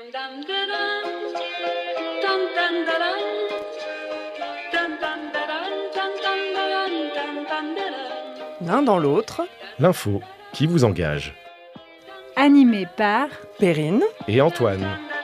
L'un dans l'autre. L'info qui vous engage. Animé par Perrine Et Antoine.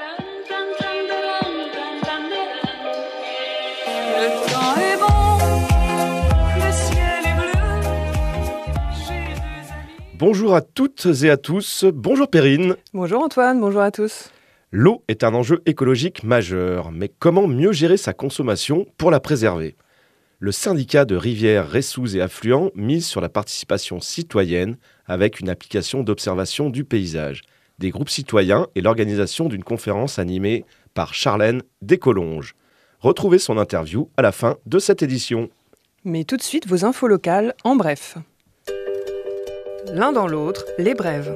Le temps est bon, le ciel est bleu. J'ai deux amis. Bonjour à toutes et à tous. Bonjour Perrine. Bonjour Antoine, bonjour à tous. L'eau est un enjeu écologique majeur, mais comment mieux gérer sa consommation pour la préserver ? Le syndicat de rivières, ressous et affluents mise sur la participation citoyenne avec une application d'observation du paysage, des groupes citoyens et l'organisation d'une conférence animée par Charlène Descolonges. Retrouvez son interview à la fin de cette édition. Mais tout de suite, vos infos locales en bref. L'un dans l'autre, les brèves.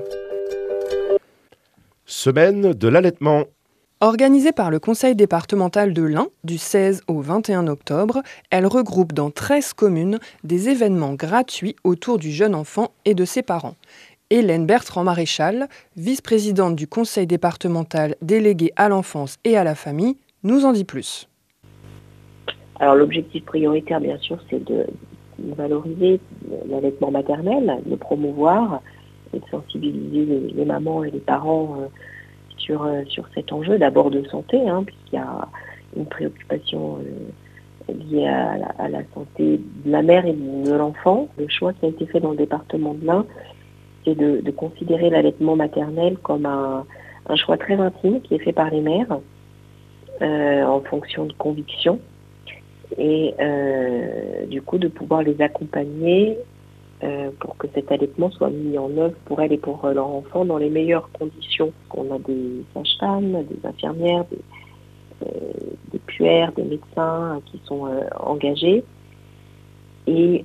Semaine de l'allaitement. Organisée par le Conseil départemental de l'Ain du 16 au 21 octobre, elle regroupe dans 13 communes des événements gratuits autour du jeune enfant et de ses parents. Hélène Bertrand-Maréchal, vice-présidente du Conseil départemental déléguée à l'enfance et à la famille, nous en dit plus. Alors l'objectif prioritaire, bien sûr, c'est de valoriser l'allaitement maternel, de le promouvoir et de sensibiliser les mamans et les parents sur cet enjeu d'abord de santé, puisqu'il y a une préoccupation liée à la santé de la mère et de l'enfant. Le choix qui a été fait dans le département de l'Ain, c'est de considérer l'allaitement maternel comme un choix très intime qui est fait par les mères en fonction de convictions et du coup de pouvoir les accompagner pour que cet allaitement soit mis en œuvre pour elles et pour leur enfant dans les meilleures conditions. On a des sages-femmes, des infirmières, des puères, des médecins qui sont engagés. Et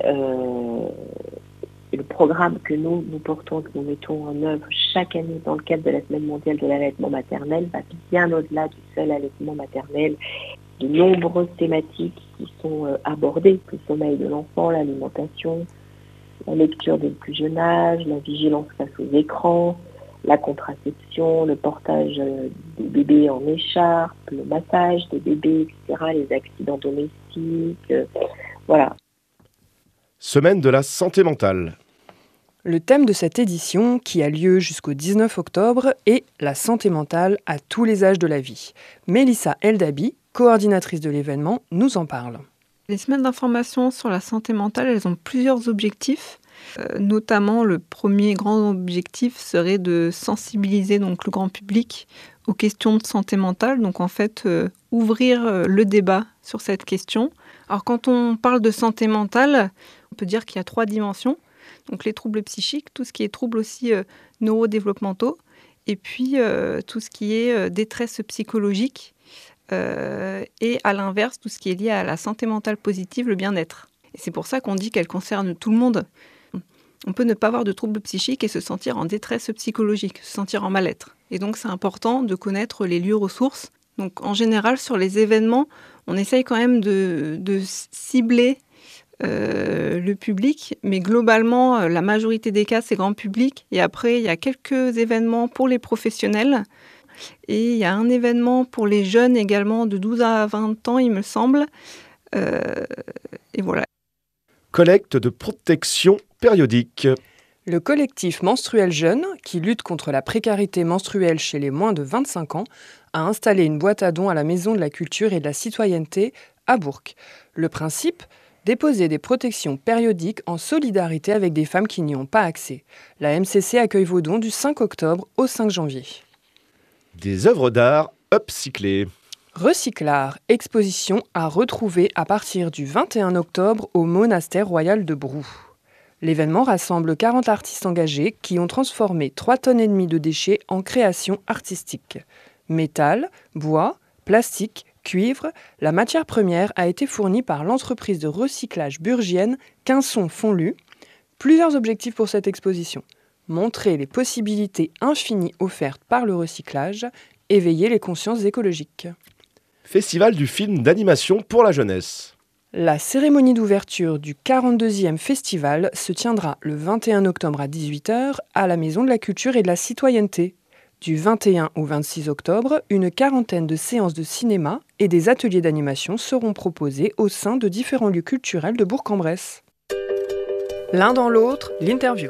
le programme que nous portons, que nous mettons en œuvre chaque année dans le cadre de la Semaine mondiale de l'allaitement maternel, va bien au-delà du seul allaitement maternel. De nombreuses thématiques qui sont abordées, le sommeil de l'enfant, l'alimentation, la lecture dès le plus jeune âge, la vigilance face aux écrans, la contraception, le portage des bébés en écharpe, le massage des bébés, etc., les accidents domestiques, voilà. Semaine de la santé mentale. Le thème de cette édition, qui a lieu jusqu'au 19 octobre, est la santé mentale à tous les âges de la vie. Mélissa Eldabi, coordinatrice de l'événement, nous en parle. Les semaines d'information sur la santé mentale, elles ont plusieurs objectifs. Notamment, le premier grand objectif serait de sensibiliser donc le grand public aux questions de santé mentale. Donc en fait, ouvrir le débat sur cette question. Alors quand on parle de santé mentale, on peut dire qu'il y a 3 dimensions. Donc les troubles psychiques, tout ce qui est troubles aussi neurodéveloppementaux, et puis tout ce qui est détresse psychologique. Et à l'inverse, tout ce qui est lié à la santé mentale positive, le bien-être. Et c'est pour ça qu'on dit qu'elle concerne tout le monde. On peut ne pas avoir de troubles psychiques et se sentir en détresse psychologique, se sentir en mal-être. Et donc c'est important de connaître les lieux ressources. Donc en général, sur les événements, on essaye quand même de cibler le public, mais globalement, la majorité des cas, c'est grand public. Et après, il y a quelques événements pour les professionnels. Et il y a un événement pour les jeunes également, de 12 à 20 ans, il me semble. Et voilà. Collecte de protection périodique. Le collectif Menstruel Jeunes, qui lutte contre la précarité menstruelle chez les moins de 25 ans, a installé une boîte à dons à la Maison de la Culture et de la Citoyenneté à Bourg. Le principe ? Déposer des protections périodiques en solidarité avec des femmes qui n'y ont pas accès. La MCC accueille vos dons du 5 octobre au 5 janvier. Des œuvres d'art upcyclées. Recyclard, exposition à retrouver à partir du 21 octobre au Monastère Royal de Brou. L'événement rassemble 40 artistes engagés qui ont transformé 3,5 tonnes de déchets en créations artistiques. Métal, bois, plastique, cuivre, la matière première a été fournie par l'entreprise de recyclage burgienne Quinson Fonlu. Plusieurs objectifs pour cette exposition. Montrer les possibilités infinies offertes par le recyclage, éveiller les consciences écologiques. Festival du film d'animation pour la jeunesse. La cérémonie d'ouverture du 42e festival se tiendra le 21 octobre à 18h à la Maison de la Culture et de la Citoyenneté. Du 21 au 26 octobre, une quarantaine de séances de cinéma et des ateliers d'animation seront proposés au sein de différents lieux culturels de Bourg-en-Bresse. L'un dans l'autre, l'interview.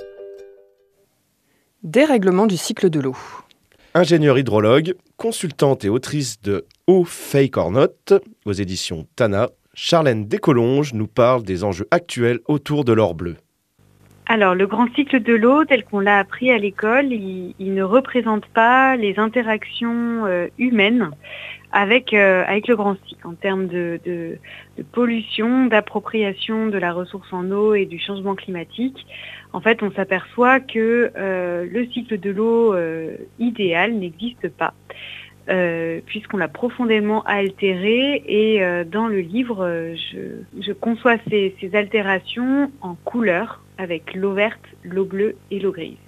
Dérèglement du cycle de l'eau. Ingénieure hydrologue, consultante et autrice de Eau Fake or Not aux éditions Tana, Charlène Descolonges nous parle des enjeux actuels autour de l'or bleu. Alors, le grand cycle de l'eau, tel qu'on l'a appris à l'école, il ne représente pas les interactions humaines avec le grand cycle en termes de pollution, d'appropriation de la ressource en eau et du changement climatique. En fait, on s'aperçoit que le cycle de l'eau idéal n'existe pas. Puisqu'on l'a profondément altéré et dans le livre, je conçois ces altérations en couleurs avec l'eau verte, l'eau bleue et l'eau grise.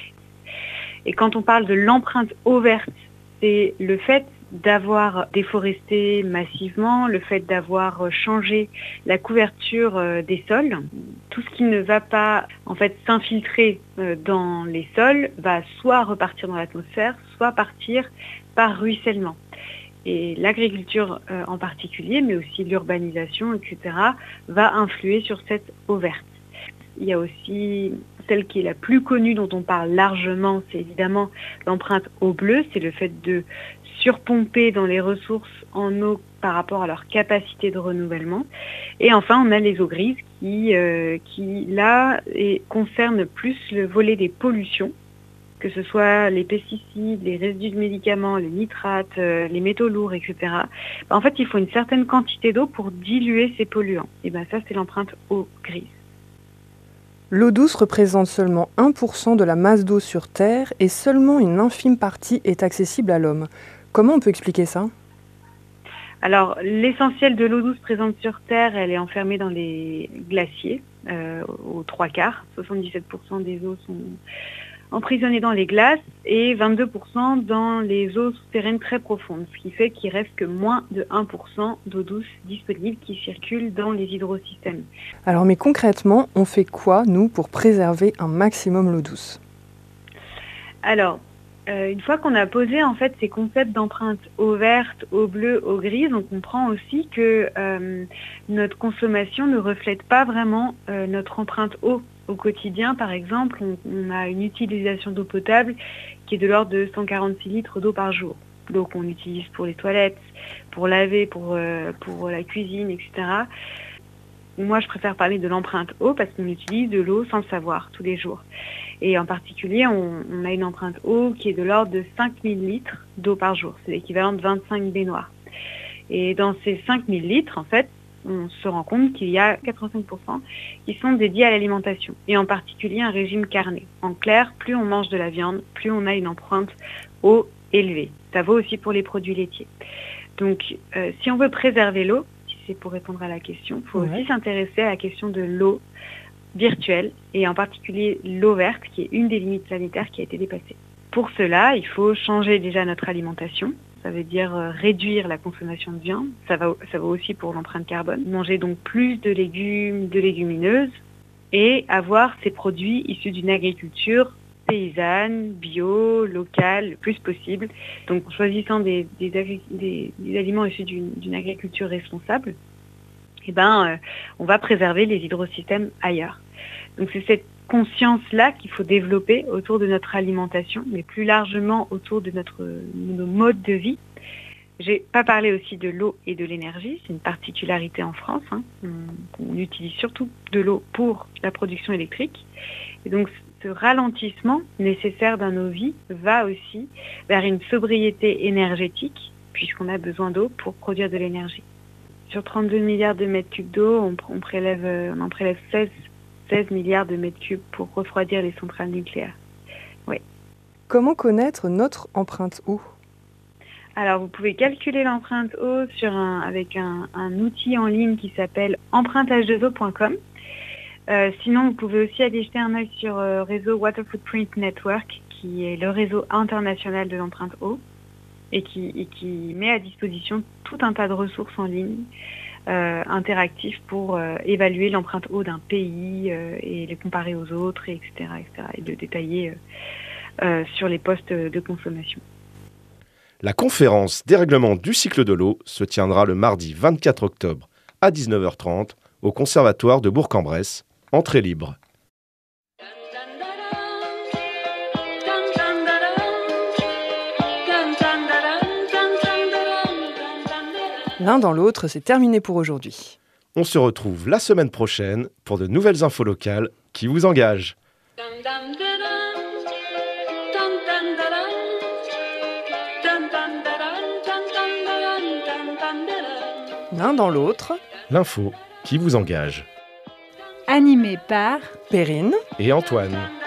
Et quand on parle de l'empreinte eau verte, c'est le fait d'avoir déforesté massivement, le fait d'avoir changé la couverture des sols. Tout ce qui ne va pas en fait s'infiltrer dans les sols va soit repartir dans l'atmosphère, soit partir par ruissellement. Et l'agriculture en particulier, mais aussi l'urbanisation, etc., va influer sur cette eau verte. Il y a aussi celle qui est la plus connue, dont on parle largement, c'est évidemment l'empreinte eau bleue, c'est le fait de surpomper dans les ressources en eau par rapport à leur capacité de renouvellement. Et enfin, on a les eaux grises qui là, concernent plus le volet des pollutions, que ce soit les pesticides, les résidus de médicaments, les nitrates, les métaux lourds, etc. En fait, il faut une certaine quantité d'eau pour diluer ces polluants. Et bien ça, c'est l'empreinte eau grise. L'eau douce représente seulement 1% de la masse d'eau sur Terre et seulement une infime partie est accessible à l'homme. Comment on peut expliquer ça ? Alors, l'essentiel de l'eau douce présente sur Terre, elle est enfermée dans les glaciers, aux 3/4. 77% des eaux sont emprisonnées dans les glaces et 22% dans les eaux souterraines très profondes, ce qui fait qu'il reste que moins de 1% d'eau douce disponible qui circule dans les hydrosystèmes. Alors, mais concrètement, on fait quoi, nous, pour préserver un maximum l'eau douce ? Alors, une fois qu'on a posé en fait ces concepts d'empreinte eau verte, eau bleue, eau grise, on comprend aussi que notre consommation ne reflète pas vraiment notre empreinte eau. Au quotidien, par exemple, on a une utilisation d'eau potable qui est de l'ordre de 146 litres d'eau par jour. L'eau qu'on utilise pour les toilettes, pour laver, pour la cuisine, etc. Moi, je préfère parler de l'empreinte eau parce qu'on utilise de l'eau sans le savoir tous les jours. Et en particulier, on a une empreinte eau qui est de l'ordre de 5000 litres d'eau par jour. C'est l'équivalent de 25 baignoires. Et dans ces 5000 litres, en fait, on se rend compte qu'il y a 85% qui sont dédiés à l'alimentation, et en particulier un régime carné. En clair, plus on mange de la viande, plus on a une empreinte eau élevée. Ça vaut aussi pour les produits laitiers. Donc, si on veut préserver l'eau, si c'est pour répondre à la question, il faut aussi s'intéresser à la question de l'eau virtuelle, et en particulier l'eau verte, qui est une des limites planétaires qui a été dépassée. Pour cela, il faut changer déjà notre alimentation. Ça veut dire réduire la consommation de viande. Ça vaut aussi pour l'empreinte carbone. Manger donc plus de légumes, de légumineuses et avoir ces produits issus d'une agriculture paysanne, bio, locale, le plus possible. Donc en choisissant des aliments issus d'une agriculture responsable, on va préserver les hydrosystèmes ailleurs. Donc c'est cette conscience-là qu'il faut développer autour de notre alimentation, mais plus largement autour de nos modes de vie. J'ai pas parlé aussi de l'eau et de l'énergie, c'est une particularité en France. On utilise surtout de l'eau pour la production électrique. Et donc ce ralentissement nécessaire dans nos vies va aussi vers une sobriété énergétique, puisqu'on a besoin d'eau pour produire de l'énergie. Sur 32 milliards de mètres cubes d'eau, on en prélève 16 milliards de mètres cubes pour refroidir les centrales nucléaires. Oui. Comment connaître notre empreinte eau ? Alors, vous pouvez calculer l'empreinte eau avec un outil en ligne qui s'appelle empreinteh2o.com. Sinon, vous pouvez aussi aller jeter un œil sur le réseau Water Footprint Network, qui est le réseau international de l'empreinte eau et qui met à disposition tout un tas de ressources en ligne interactifs pour évaluer l'empreinte eau d'un pays et les comparer aux autres, etc., etc., et de détailler sur les postes de consommation. La conférence Dérèglement du cycle de l'eau se tiendra le mardi 24 octobre à 19h30 au Conservatoire de Bourg-en-Bresse, entrée libre. L'un dans l'autre, c'est terminé pour aujourd'hui. On se retrouve la semaine prochaine pour de nouvelles infos locales qui vous engagent. L'un dans l'autre, L'info qui vous engage. Animé par Perrine Et Antoine.